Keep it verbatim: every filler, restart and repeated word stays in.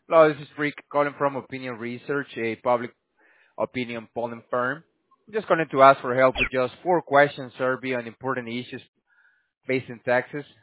Hello, this is Rick calling from Opinion Research, a public opinion polling firm. I'm just calling to ask for help with just four questions survey on important issues based in Texas.